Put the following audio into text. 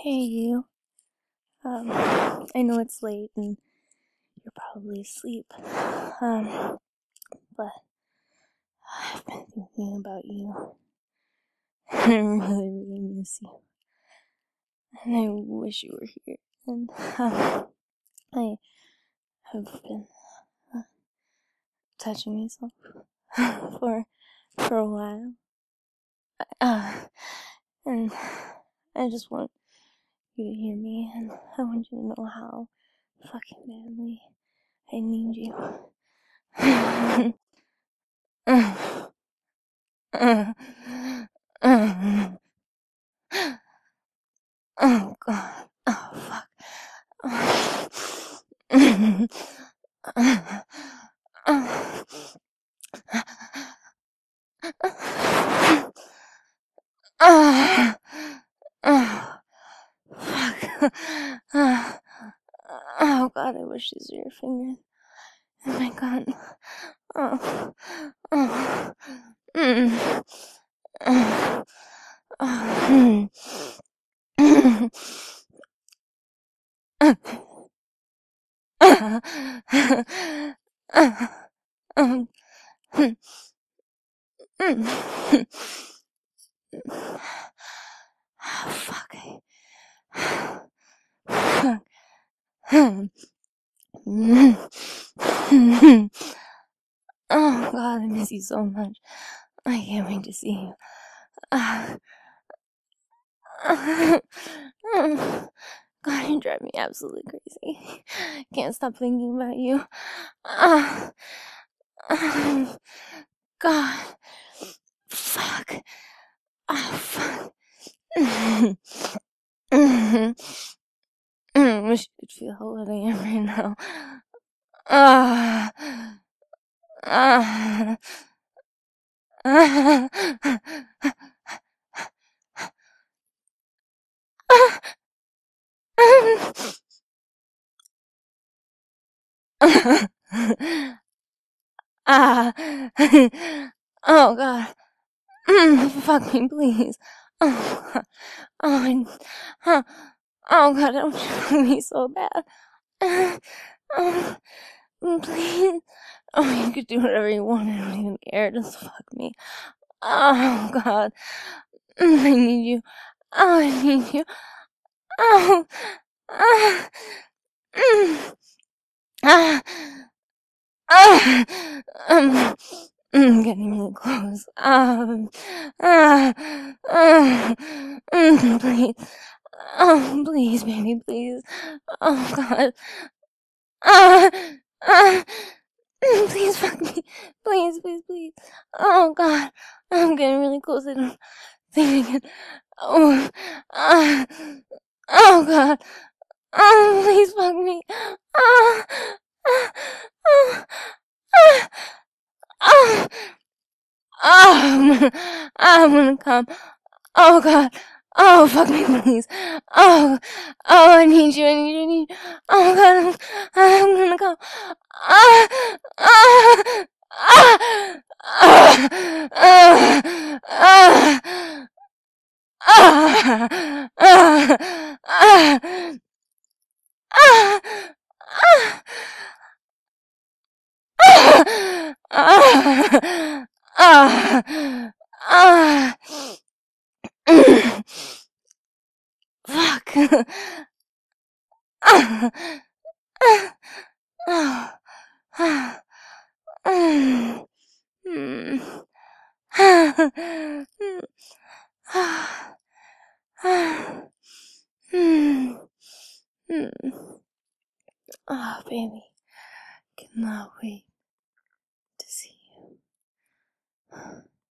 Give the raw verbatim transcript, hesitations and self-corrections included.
Hey you. Um, I know it's late and you're probably asleep. Um, but I've been thinking about you. And I really, really miss you. And I wish you were here. And um, I have been uh, touching myself for for a while. Uh, and I just want you to hear me, and I want you to know how fucking badly I need you. uh, uh, uh, oh god. Oh fuck. Oh. Oh. Oh. Fuck. Oh god, I wish these were your fingers. Oh my god. Oh. Oh. Mm. Oh. Oh. Mm. um, oh, fuck. Fuck. Oh god, I miss you so much. I can't wait to see you. Uh, God, you drive me absolutely crazy. Can't stop thinking about you. Uh, God. Fuck. Oh, fuck. I wish you could feel how wet I am right now. Ah. Ah. Ah. Ah. Oh god. Fuck me, please. Oh god. Oh, I, huh. Oh god, don't you fuck me so bad. Oh, please. Oh, you could do whatever you want. I don't even care. Just fuck me. Oh god. I need you. Oh, I need you. Oh. Ah. Mm. Ah. Ah. Um. I'm getting really close. Um. Ah. Ah. Mm, please. Oh, please, baby, please. Oh, God. Ah. Ah. Mm, please fuck me. Please, please, please. Oh, God. I'm getting really close. I don't think I can. Oh. Ah. Oh, God. Oh, please fuck me. Ah. Ah. Ah. Ah. Ah. Oh, I'm gonna come. Oh god. Oh, fuck me, please. Oh, oh, I need you, I need you, I need you. Oh god, I'm, I'm gonna come. Ah, ah, ah, ah, ah, ah, ah, ah, ah, ah, ah, ah, ah, ah. Fuck. Ah, ah, ah, ah, mm, mm, ah, mm, ah, ah, mm, mm. Oh, baby, cannot wait to see you.